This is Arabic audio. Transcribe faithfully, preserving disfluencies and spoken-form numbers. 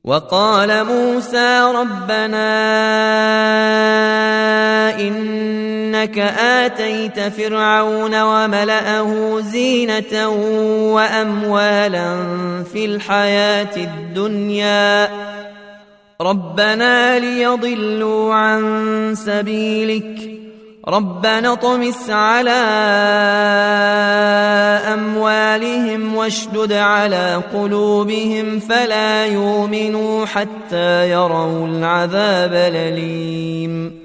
وقال موسى ربنا إنك آتيت فرعون وملأه زينة وأموالا في الحياة الدنيا ربنا ليضلوا عن سبيلك ربنا اطمس على أموالهم واشدد على قلوبهم فلا يؤمنوا حتى يروا العذاب الأليم